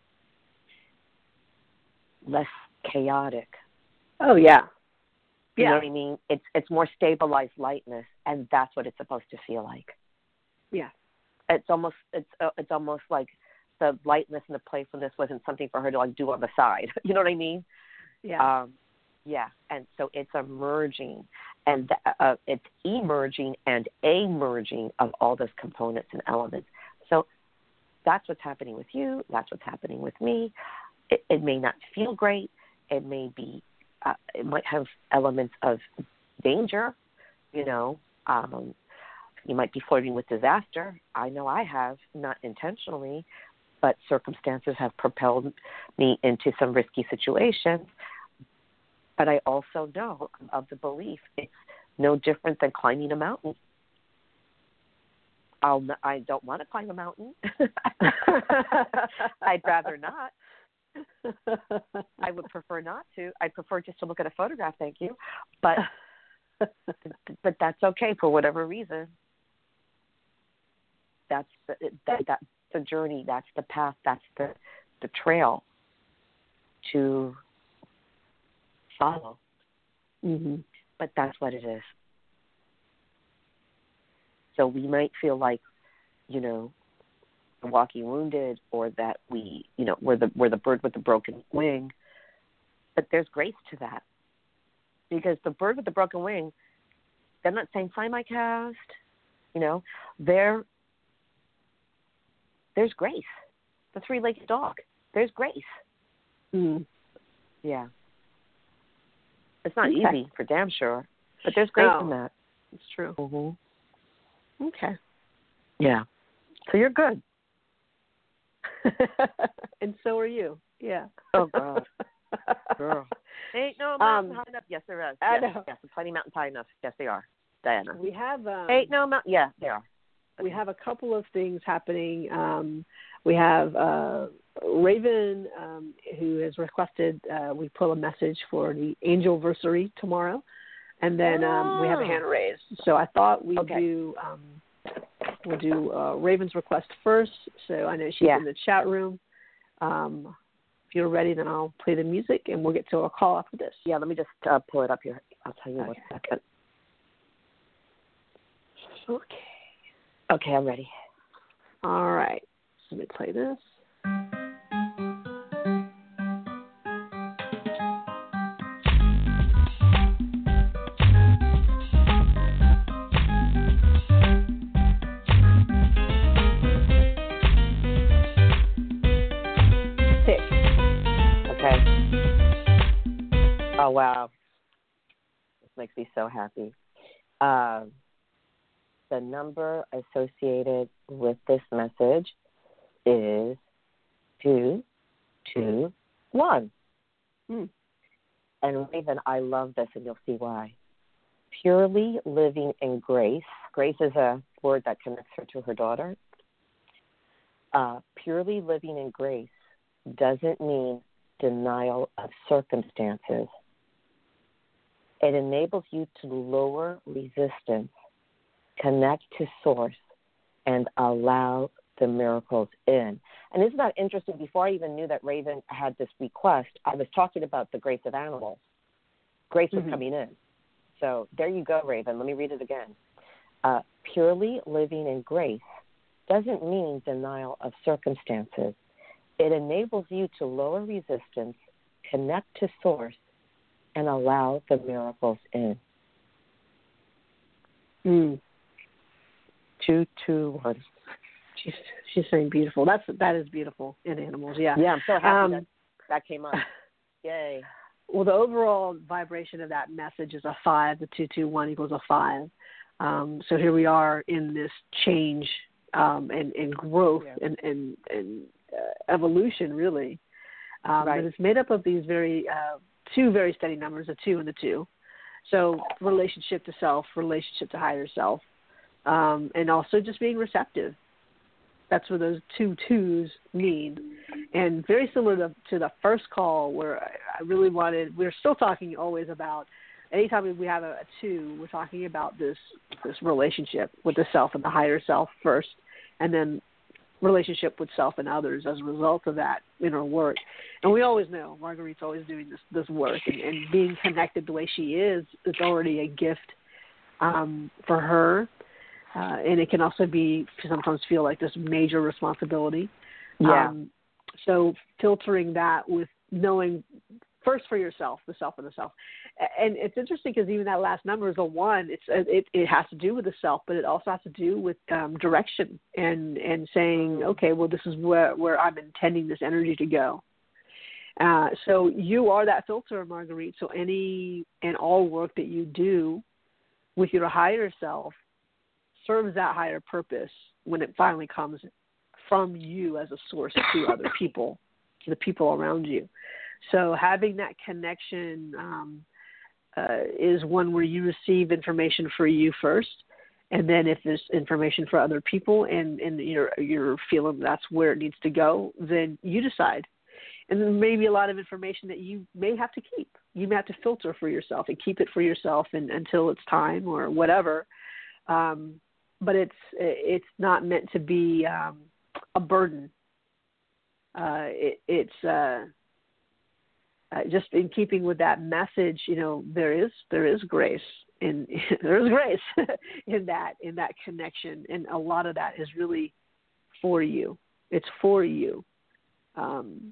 less chaotic. Oh yeah. You Yeah. know what I mean? It's it's more stabilized lightness, and that's what it's supposed to feel like. Yeah. It's almost it's uh, it's almost like the lightness and the playfulness wasn't something for her to like do on the side. You know what I mean? Yeah. Um, yeah. And so it's emerging, and uh, it's emerging and a merging of all those components and elements. So that's what's happening with you. That's what's happening with me. It, it may not feel great. It may be. Uh, it might have elements of danger. You know. Um, You might be flirting with disaster. I know I have, not intentionally, but circumstances have propelled me into some risky situations. But I also know of the belief it's no different than climbing a mountain. I'll, I don't want to climb a mountain. I'd rather not. I would prefer not to. I'd prefer just to look at a photograph, thank you. But but that's okay for whatever reason. That's the, that, that's the journey. That's the path. That's the, the trail to follow. Mm-hmm. But that's what it is. So we might feel like you know, walking wounded, or that we, you know, we're the we're the bird with the broken wing. But there's grace to that, because the bird with the broken wing, they're not saying find my cast, you know, they're there's grace. The three-legged dog, there's grace. Mm. Yeah, it's not Okay. easy for damn sure, but there's grace No. in that. It's true. Mm-hmm. Okay. Yeah, so you're good. And so are you. Yeah. Oh, God. Girl. Ain't no mountain Um, high enough. Yes, there is. I Yes, know. yes, plenty mountains high enough. Yes, they are. Diana. We have um, Ain't no mountain. Yeah, they are. we have a couple of things happening. Um, we have uh, Raven, um, who has requested uh, we pull a message for the Angelversary tomorrow, and then um, we have a hand raised. So I thought we'd Okay. do um, we'll do uh, Raven's request first. So I know she's Yeah. in the chat room. Um, if you're ready, then I'll play the music, and we'll get to a call after this. Yeah, let me just uh, pull it up here. I'll tell you Okay. one second. Okay. Okay, I'm ready. All right. Let me play this. Six. Okay. Oh, wow. This makes me so happy. Um, the number associated with this message is two two one. Hmm. And Raven, I love this, and you'll see why. Purely living in grace. Grace is a word that connects her to her daughter. Uh, purely living in grace doesn't mean denial of circumstances. It enables you to lower resistance, connect to source, and allow the miracles in. And isn't that interesting? Before I even knew that Raven had this request, I was talking about the grace of animals. Grace was Mhm. coming in. So there you go, Raven. Let me read it again. Uh, purely living in grace doesn't mean denial of circumstances. It enables you to lower resistance, connect to source, and allow the miracles in. Mm. Two, two, one. She's she's saying beautiful. That's that is beautiful in animals. Yeah. Yeah, I'm so happy Um, that that came up. Yay. Well, the overall vibration of that message is a five. The two two one equals a five. Um, so here we are in this change um, and, and growth Yeah. and and, and uh, evolution, really. Um, Right. And it's made up of these very uh, two very steady numbers, a two and a two. So relationship to self, relationship to higher self, um, and also just being receptive. That's what those two twos mean. And very similar to, to the first call where I, I really wanted, we're still talking always about, anytime we have a, a two, we're talking about this this relationship with the self and the higher self first, and then relationship with self and others as a result of that inner work. And we always know Marguerite's always doing this, this work, and, and being connected the way she is, it's already a gift um, for her. Uh, and it can also be sometimes feel like this major responsibility. Yeah. Um, so filtering that with knowing first for yourself, the self and the self. And it's interesting because even that last number is a one. It's it, it has to do with the self, but it also has to do with um, direction and, and saying, okay, well, this is where, where I'm intending this energy to go. Uh, so you are that filter, Marguerite. So any and all work that you do with your higher self serves that higher purpose when it finally comes from you as a source to other people, to the people around you. So having that connection um, uh, is one where you receive information for you first, and then if there's information for other people and, and you're, you're feeling that's where it needs to go, then you decide. And then maybe a lot of information that you may have to keep. You may have to filter for yourself and keep it for yourself and, until it's time or whatever. Um, but it's it's not meant to be um, a burden. Uh, it, it's uh, uh, just in keeping with that message. You know, there is there is grace and there's grace in that in that connection, and a lot of that is really for you. It's for you. Um,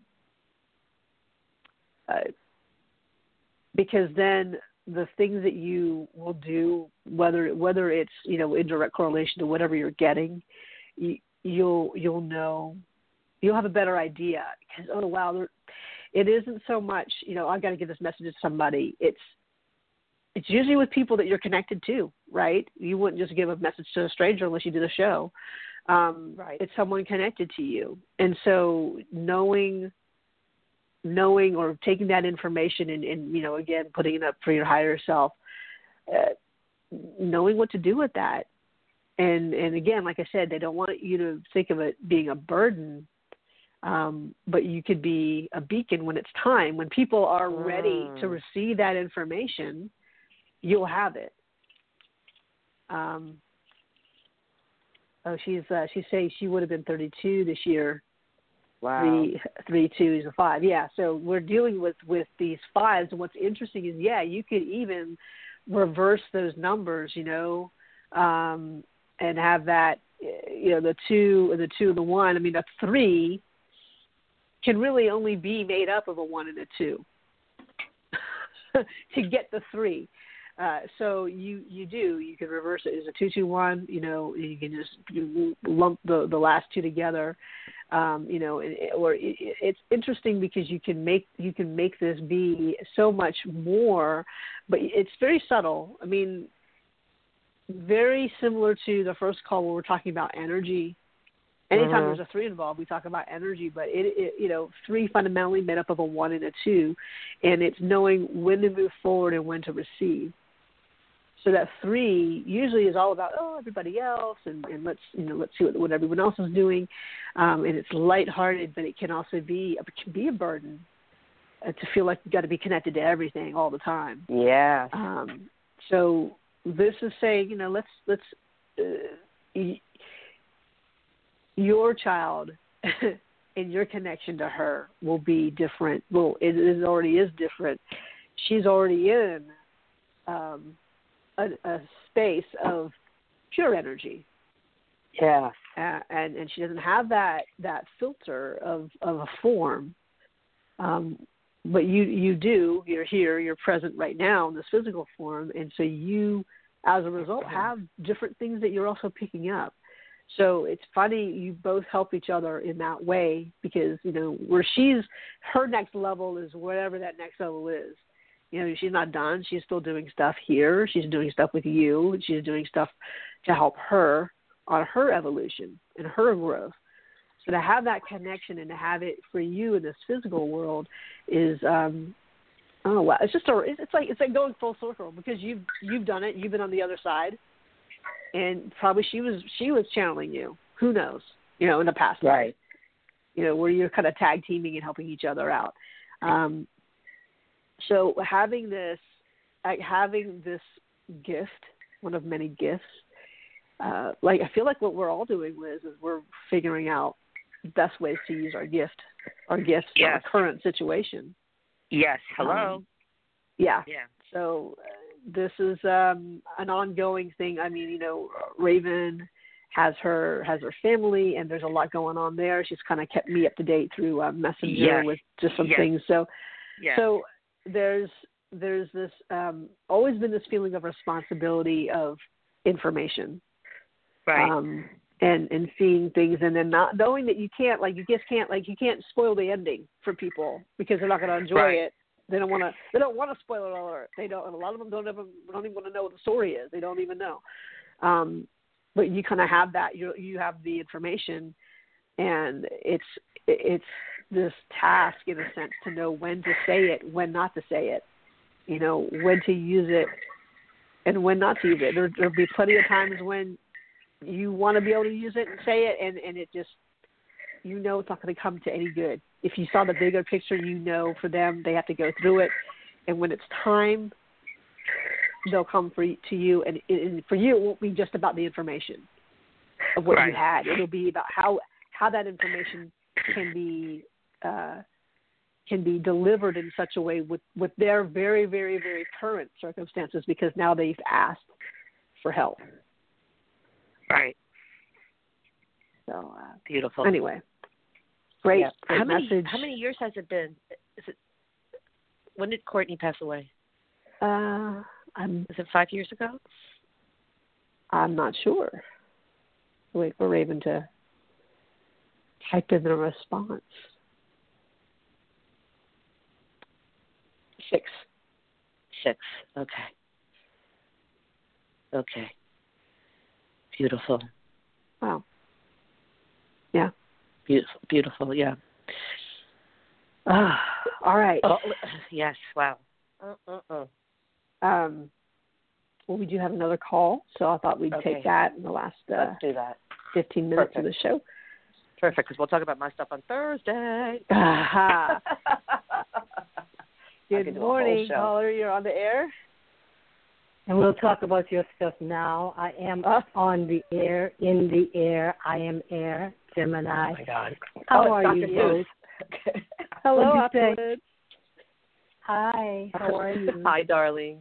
uh, because then the things that you will do, whether whether it's, you know, in direct correlation to whatever you're getting, you, you'll you'll know, you'll have a better idea. Because, oh wow, there, it isn't so much, you know, I've got to give this message to somebody. It's it's usually with people that you're connected to, right? You wouldn't just give a message to a stranger unless you did a show. Um, right. It's someone connected to you, and so knowing. knowing or taking that information and, and, you know, again, putting it up for your higher self, uh, knowing what to do with that. And, and again, like I said, they don't want you to think of it being a burden, um, but you could be a beacon when it's time. When people are mm. ready to receive that information, you'll have it. Um, oh, she's, uh, she's saying she would have been thirty-two this year. Wow. Three, three, two is a five. Yeah. So we're dealing with, with these fives. And what's interesting is, yeah, you could even reverse those numbers, you know, um, and have that, you know, the two, the two and the one. I mean, a three can really only be made up of a one and a two to get the three. Uh, so you, you do, you can reverse it as a two, two, one, you know, you can just lump the, the last two together. Um, you know, it, or it, it's interesting because you can make, you can make this be so much more, but it's very subtle. I mean, very similar to the first call where we're talking about energy. Anytime mm-hmm. there's a three involved, we talk about energy, but it, it, you know, three fundamentally made up of a one and a two, and it's knowing when to move forward and when to receive. So that three usually is all about, oh, everybody else, and, and let's, you know, let's see what, what everyone else is doing. Um, and it's lighthearted, but it can also be, it can be a burden uh, to feel like you've got to be connected to everything all the time. Yeah. Um, so this is saying, you know, let's, let's, uh, y- your child and your connection to her will be different. Well, it, it already is different. She's already in, um, A, a space of pure energy. Yeah. Uh, and, and she doesn't have that, that filter of, of a form. Um, but you, you do, you're here, you're present right now in this physical form. And so you, as a result, have different things that you're also picking up. So it's funny, you both help each other in that way because, you know, where she's, her next level is whatever that next level is. You know, she's not done. She's still doing stuff here. She's doing stuff with you. She's doing stuff to help her on her evolution and her growth. So to have that connection and to have it for you in this physical world is, um, oh wow, it's just a, it's like it's like going full circle because you've you've done it. You've been on the other side, and probably she was she was channeling you. Who knows? You know, in the past, right? Life, you know, where you're kind of tag teaming and helping each other out. Um, So having this, like having this gift, one of many gifts, uh, like I feel like what we're all doing, Liz, is we're figuring out the best ways to use our gift, our gifts yes. in our current situation. Yes. Hello. Um, yeah. Yeah. So uh, this is um, an ongoing thing. I mean, you know, Raven has her has her family, and there's a lot going on there. She's kind of kept me up to date through uh, Messenger yes. with just some yes. things. So, yes. so. There's there's this um, always been this feeling of responsibility of information, right? Um, and and seeing things, and then not knowing that you can't like you just can't like you can't spoil the ending for people because they're not going to enjoy right. it. They don't want to. They don't want to spoil it alert. They don't. And a lot of them don't even don't even want to know what the story is. They don't even know. Um, but you kind of have that. You you have the information, and it's it's. this task in a sense to know when to say it, when not to say it, you know, when to use it and when not to use it. There, there'll be plenty of times when you want to be able to use it and say it, and, and it just, you know, it's not going to come to any good. If you saw the bigger picture, you know, for them, they have to go through it. And when it's time, they'll come for, to you. And, and for you, it won't be just about the information of what right. you had. It'll be about how, how that information can be, Uh, can be delivered in such a way with, with their very, very, very current circumstances, because now they've asked for help. Right. So uh, beautiful. Anyway, great. Yeah. great how many message. How many years has it been? Is it when did Courtney pass away? Uh, I'm. Is it five years ago? I'm not sure. Wait for Raven to type in the response. Six. Six. Okay. Okay. Beautiful. Wow. Yeah. Beautiful. Beautiful. Yeah. Ah, all right. Oh, yes. Wow. Uh-uh-uh. Um, well, we do have another call, so I thought we'd Okay. take that in the last uh, Let's do that. fifteen minutes Perfect. of the show. Perfect, because we'll talk about my stuff on Thursday. Aha. Good do a morning, whole show. caller. You're on the air. And we'll talk about your stuff now. I am Uh. on the air, in the air. I am air, Gemini. Oh, my God. How Oh, are Doctor you Seuss. both? Hello, What'd you say? Upwood. Hi, how are you? Hi, darling.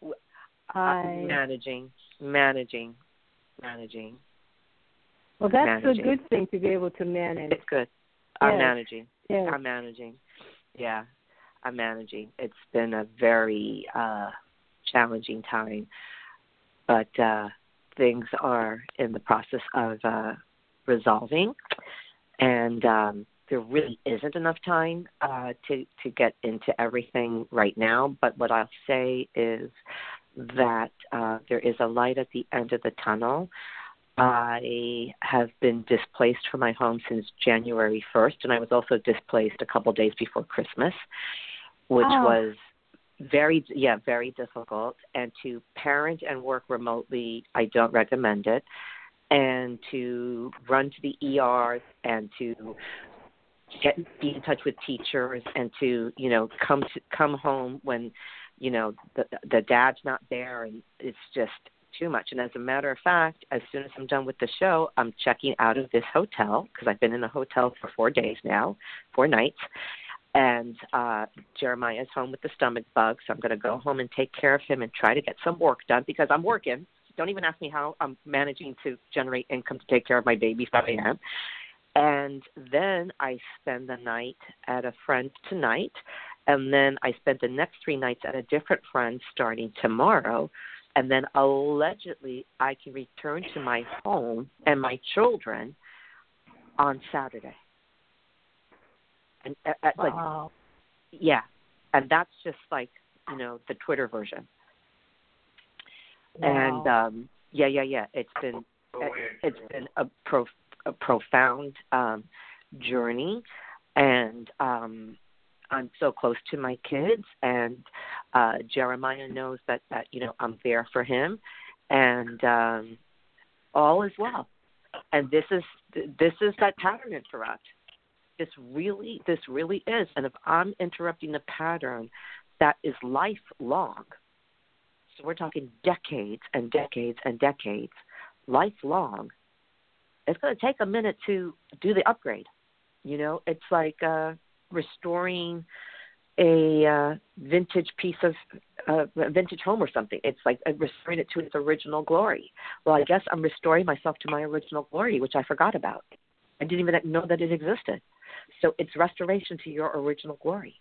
Hi. Uh, managing, managing, managing. Well, that's managing. a good thing to be able to manage. It's good. I'm Yes. managing. Yes. I'm managing. Yeah, I'm managing. It's been a very uh, challenging time, but uh, things are in the process of uh, resolving, and um, there really isn't enough time uh, to, to get into everything right now. But what I'll say is that uh, there is a light at the end of the tunnel. I have been displaced from my home since January first, and I was also displaced a couple days before Christmas, which Oh. was very, yeah, very difficult. And to parent and work remotely, I don't recommend it. And to run to the E R and to get be in touch with teachers and to, you know, come to come home when, you know, the the dad's not there, and it's just too much. And as a matter of fact, as soon as I'm done with the show, I'm checking out of this hotel because I've been in a hotel for four days now, four nights. And uh, Jeremiah's home with the stomach bug, so I'm going to go home and take care of him and try to get some work done because I'm working. Don't even ask me how I'm managing to generate income to take care of my baby, but I am. And then I spend the night at a friend tonight, and then I spend the next three nights at a different friend starting tomorrow. And then allegedly I can return to my home and my children on Saturday. And uh, uh, like, Wow. yeah, and that's just like, you know, the Twitter version. Wow. And um, yeah, yeah, yeah. It's been it's been a, pro, a profound um, journey, and um, I'm so close to my kids, and uh, Jeremiah knows that, that you know I'm there for him, and um, all is well. And this is this is that pattern interrupt. This really this really is. And if I'm interrupting the pattern that is lifelong, so we're talking decades and decades and decades, lifelong, it's going to take a minute to do the upgrade. You know, it's like uh, restoring a uh, vintage piece of uh, a vintage home or something. It's like restoring it to its original glory. Well, I guess I'm restoring myself to my original glory, which I forgot about. I didn't even know that it existed. So it's restoration to your original glory.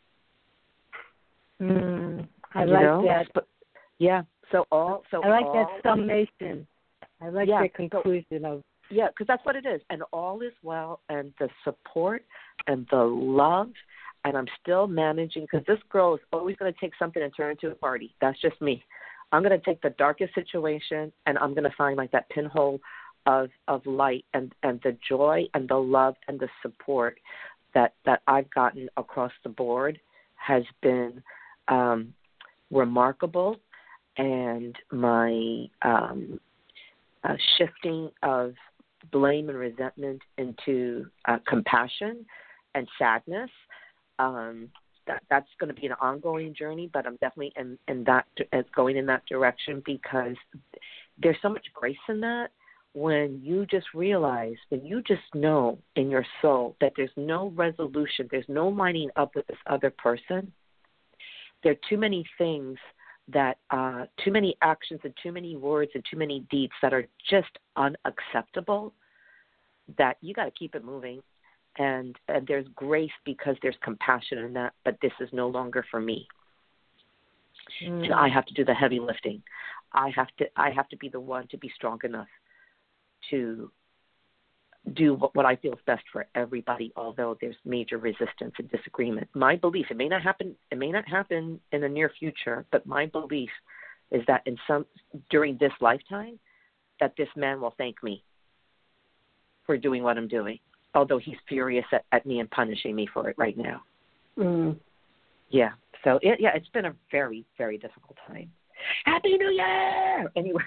Mm, I you like know? that. But, yeah. So all. So I like all, that summation. I like yeah, that conclusion of. Yeah, because that's what it is. And all is well, and the support and the love, and I'm still managing, because this girl is always going to take something and turn it into a party. That's just me. I'm going to take the darkest situation, and I'm going to find like that pinhole of of light, and, and the joy and the love and the support that, that I've gotten across the board has been um, remarkable. And my um, uh, shifting of blame and resentment into uh, compassion and sadness, um, that, that's going to be an ongoing journey, but I'm definitely in, in that, going in that direction, because there's so much grace in that when you just realize, when you just know in your soul that there's no resolution, there's no lining up with this other person, there are too many things that, uh, too many actions and too many words and too many deeds that are just unacceptable, that you got to keep it moving. And, and there's grace because there's compassion in that, but this is no longer for me. Mm. And I have to do the heavy lifting. I have to, I have to be the one to be strong enough to do what, what I feel is best for everybody, although there's major resistance and disagreement. My belief, it may not happen, it may not happen in the near future, but my belief is that in some, during this lifetime, that this man will thank me for doing what I'm doing, although he's furious at, at me and punishing me for it right now. Mm. Yeah. So, it, yeah, it's been a very, very difficult time. Happy New Year! Anyway.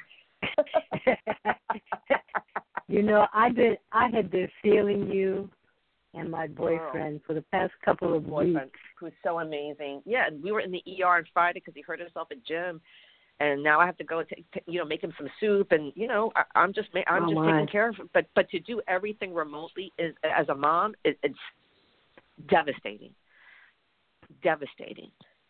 You know, I've been, I had been feeling you and my boyfriend oh. for the past couple of boyfriend, weeks. Who's so amazing. Yeah, and we were in the E R on Friday because he hurt himself at gym. And now I have to go and take, you know, make him some soup, and you know, I, I'm just, I'm oh just my. taking care of him. But, but to do everything remotely is, as a mom, it, it's devastating, devastating.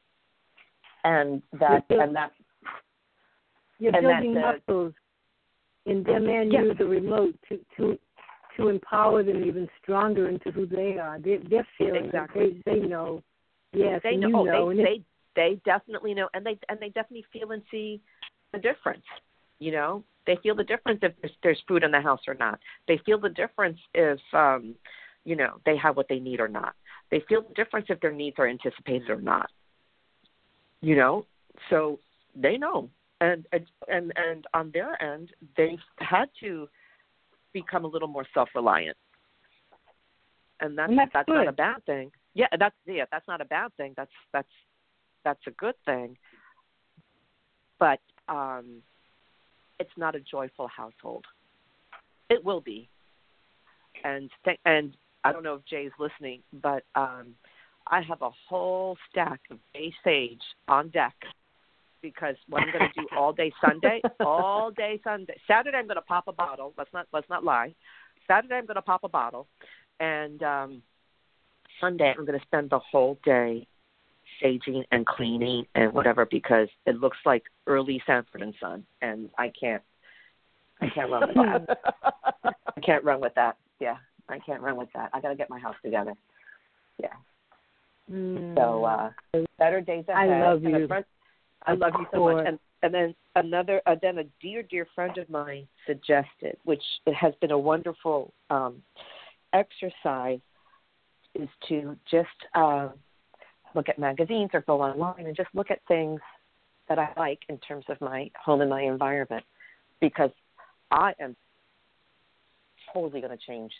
And that, you're, and that, you're and building that, muscles in them and yeah. you, the remote, to to to empower them even stronger into who they are. They, they're feeling exactly. it. They, they know. Yes, they and know. you Oh, know. they, And they, they definitely know, and they and they definitely feel and see the difference. You know, they feel the difference if there's, there's food in the house or not. They feel the difference if, um, you know, they have what they need or not. They feel the difference if their needs are anticipated or not. You know, so they know, and and and on their end, they've had to become a little more self-reliant, and that's and that's, that's good. not a bad thing. Yeah, that's yeah, that's not a bad thing. That's that's that's a good thing. But um, it's not a joyful household. It will be, and th- and I don't know if Jay's listening, but um, I have a whole stack of Bay Sage on deck because what I'm going to do all day Sunday, all day Sunday, Saturday I'm going to pop a bottle. Let's not let's not lie. Saturday I'm going to pop a bottle, and um, Sunday I'm going to spend the whole day saging and cleaning and whatever because it looks like early Sanford and Son, and I can't I can't run with that. I can't run with that. Yeah, I can't run with that. I got to get my house together. Yeah. Mm. So uh, better days ahead. I love you. Friend, I love you so much. And and then another, uh, then a dear, dear friend of mine suggested, which it has been a wonderful um, exercise, is to just uh, look at magazines or go online and just look at things that I like in terms of my home and my environment, because I am totally going to change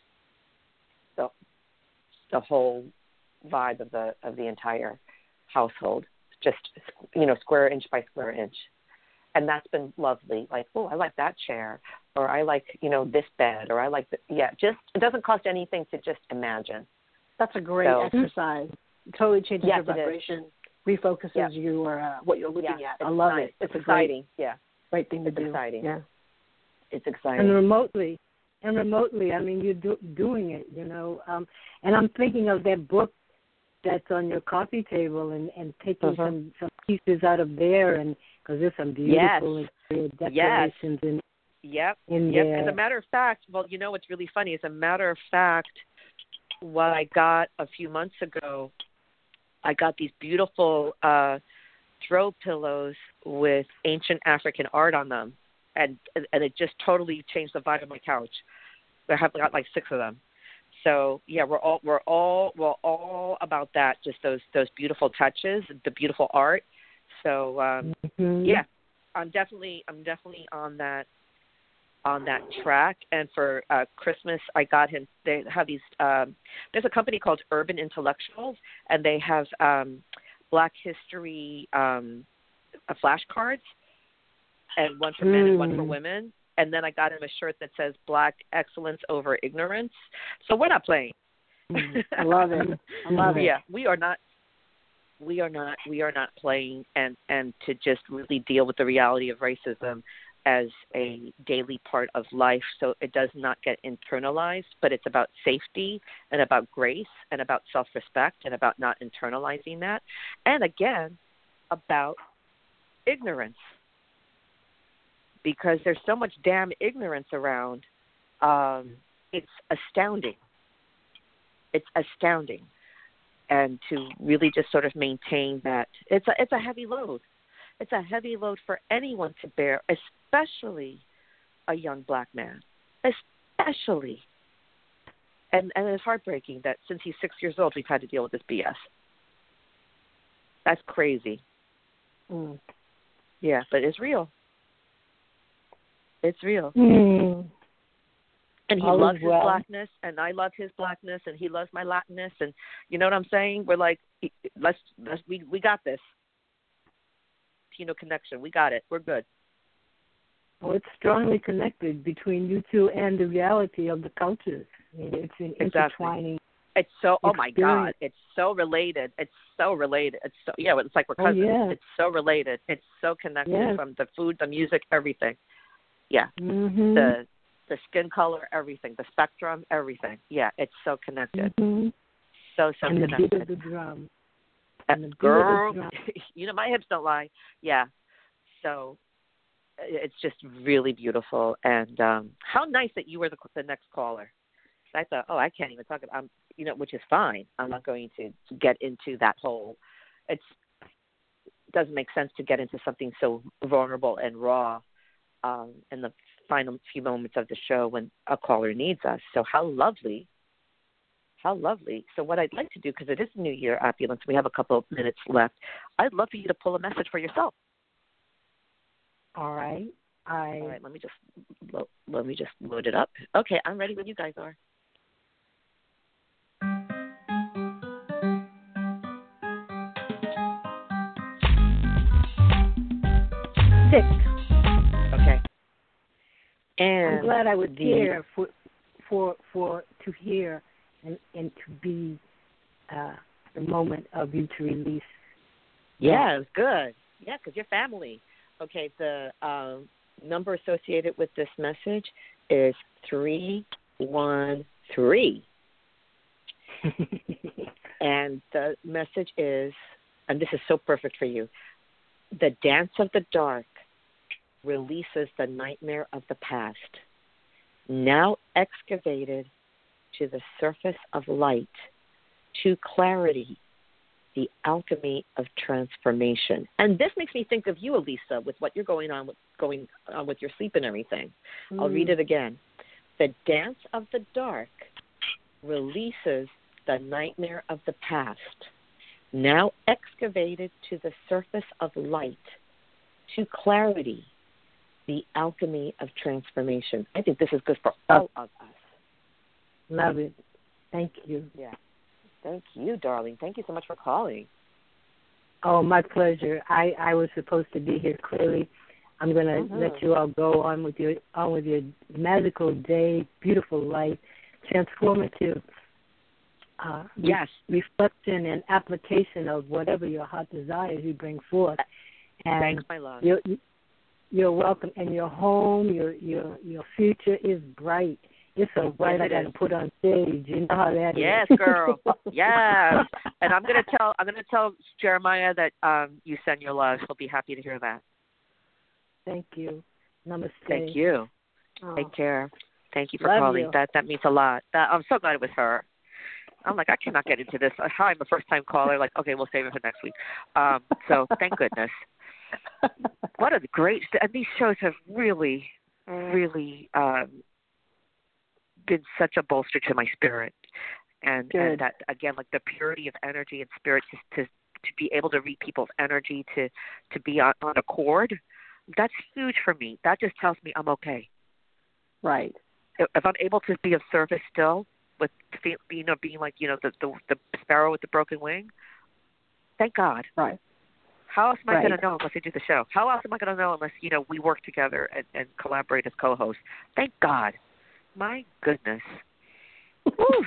the the whole vibe of the of the entire household, just, you know, square inch by square inch. And that's been lovely. Like, oh, I like that chair, or I like, you know, this bed, or I like the, yeah, just, it doesn't cost anything to just imagine. That's a great so, exercise. It totally changes yes, your vibration, refocuses yeah. your, uh, what you're looking yeah, at. I love nice. it. It's, it's exciting. A great, yeah. Great thing to it's do. exciting. Yeah. It's exciting. And remotely. And remotely, I mean, you're do, doing it, you know. Um, and I'm thinking of that book that's on your coffee table, and, and taking uh-huh. some, some pieces out of there, and because there's some beautiful yes. decorations yes. in, yep. in yep. there. As a matter of fact, well, you know what's really funny? As a matter of fact, what I got a few months ago, I got these beautiful uh, throw pillows with ancient African art on them, and and it just totally changed the vibe of my couch. I have got like six of them. So yeah, we're all we're all we're all about that. Just those those beautiful touches, the beautiful art. So um, mm-hmm. yeah, I'm definitely I'm definitely on that on that track. And for uh, Christmas, I got him. They have these. Um, there's a company called Urban Intellectuals, and they have um, Black History um, uh, flashcards, and one for mm. men and one for women. And then I got him a shirt that says Black Excellence Over Ignorance. So we're not playing. I love it. I love it. Yeah, we are not. We are not. We are not playing. And, and to just really deal with the reality of racism, as a daily part of life, so it does not get internalized, but it's about safety and about grace and about self-respect and about not internalizing that. And again, about ignorance, because there's so much damn ignorance around. Um, it's astounding. It's astounding. And to really just sort of maintain that, it's a, it's a heavy load. It's a heavy load for anyone to bear, especially a young black man, especially. And, and it's heartbreaking that since he's six years old, we've had to deal with this B S. That's crazy. Mm. Yeah, but it's real. It's real. Mm. And he All loves is his well. blackness, and I love his blackness, and he loves my Latinness, and you know what I'm saying? We're like, let's, let's we we got this. Latino connection, we got it. We're good. Well, it's strongly connected between you two and the reality of the cultures. I mean, it's an Exactly. intertwining. It's so, oh my God, experience. it's so related. It's so related. It's so, yeah, it's like we're Oh, cousins. yeah. It's so related. It's so connected Yes. from the food, the music, everything. Yeah. Mm-hmm. The the skin color, everything. The spectrum, everything. Yeah, it's so connected. Mm-hmm. So, so And the connected. beat of the drum. And the beat of the girl, drum. you know, my hips don't lie. Yeah. So it's just really beautiful. And um, how nice that you were the, the next caller. I thought, oh, I can't even talk about, um, you know, which is fine. I'm not going to get into that whole, it's, it doesn't make sense to get into something so vulnerable and raw um, in the final few moments of the show when a caller needs us. So how lovely. How lovely. So what I'd like to do, because it is New Year Opulence, we have a couple of minutes left, I'd love for you to pull a message for yourself. All right. I. All right, let me just lo- let me just load it up. Okay, I'm ready when you guys are. Six. Okay. And I'm glad I was the, here for for for to hear and and to be uh, the moment of you to release. Yeah, it was good. Yeah, because you're family. Okay, the um, number associated with this message is three one three. And the message is, and this is so perfect for you, the dance of the dark releases the nightmare of the past, now excavated to the surface of light, to clarity, the alchemy of transformation. And this makes me think of you, Elisa, with what you're going on with going on with your sleep and everything. Mm. I'll read it again. The dance of the dark releases the nightmare of the past, now excavated to the surface of light, to clarity, the alchemy of transformation. I think this is good for all of us. Love it. Thank you. Yeah. Thank you, darling. Thank you so much for calling. Oh, my pleasure. I, I was supposed to be here clearly. I'm going to mm-hmm. let you all go on with your on with your magical day, beautiful life, transformative uh, yes. re- reflection and application of whatever your heart desires you bring forth. And thanks, my love. You're, you're welcome. And your home, your your your future is bright. It's so bright. Yes, I got to put on stage. You know how that yes, is. Yes, girl. Yes. And I'm gonna tell I'm gonna tell Jeremiah that um, you send your love. He'll be happy to hear that. Thank you. Namaste. Thank you. Oh. Take care. Thank you for Love calling. You. That that means a lot. That, I'm so glad it was her. I'm like, I cannot get into this. Hi, I'm a first time caller. Like, okay, we'll save it for next week. Um, so thank goodness. What a great and these shows have really, really um, been such a bolster to my spirit. And, and that again, like the purity of energy and spirit to to, to be able to read people's energy, to, to be on, on accord, that's huge for me. That just tells me I'm okay. Right. If, if I'm able to be of service still, with you know being like you know the, the the sparrow with the broken wing, thank God. Right. How else am I right. going to know unless I do the show? How else am I going to know unless you know we work together and, and collaborate as co-hosts? Thank God. My goodness. Oof.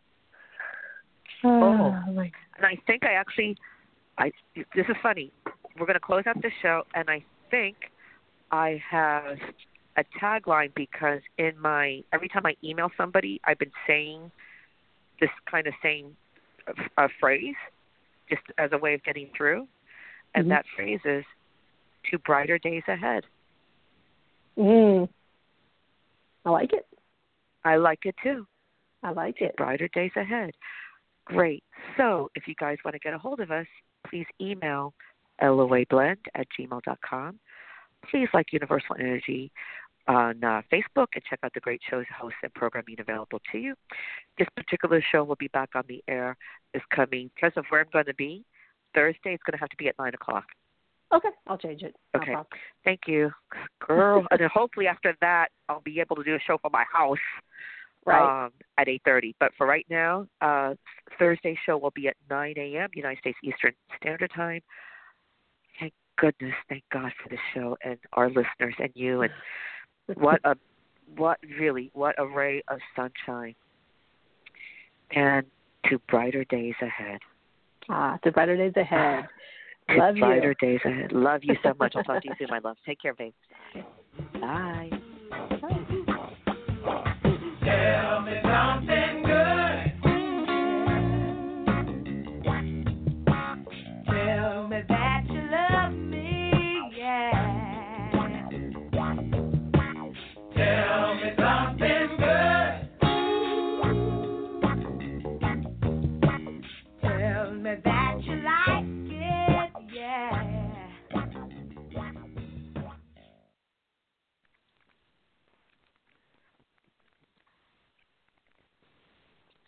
Oh, my. And I think I actually, I this is funny. We're going to close out the show, and I think I have a tagline because in my every time I email somebody, I've been saying this kind of same uh, phrase, just as a way of getting through, and mm-hmm. that phrase is "to brighter days ahead." Mm. I like it. I like it too. I like it. Brighter days ahead. Great. So if you guys want to get a hold of us, please email loablend at gmail dot com. Please like Universal Energy on uh, Facebook and check out the great shows, hosts, and programming available to you. This particular show will be back on the air this coming, because of where I'm going to be, Thursday. It's going to have to be at nine o'clock. Okay, I'll change it. No okay. problem. Thank you, girl. And then hopefully after that, I'll be able to do a show from my house. Right. Um, at eight thirty. But for right now, uh, Thursday show will be at nine a.m. United States Eastern Standard Time. Thank goodness, thank God for the show and our listeners and you. And what a, what really, what a ray of sunshine. And to brighter days ahead. Ah, to brighter days ahead. to Love brighter you. days ahead. Love you so much. I'll talk to you soon, my love. Take care, babe. Bye. Tell me something good. Tell me that you love me, yeah. Tell me something good. Tell me that you like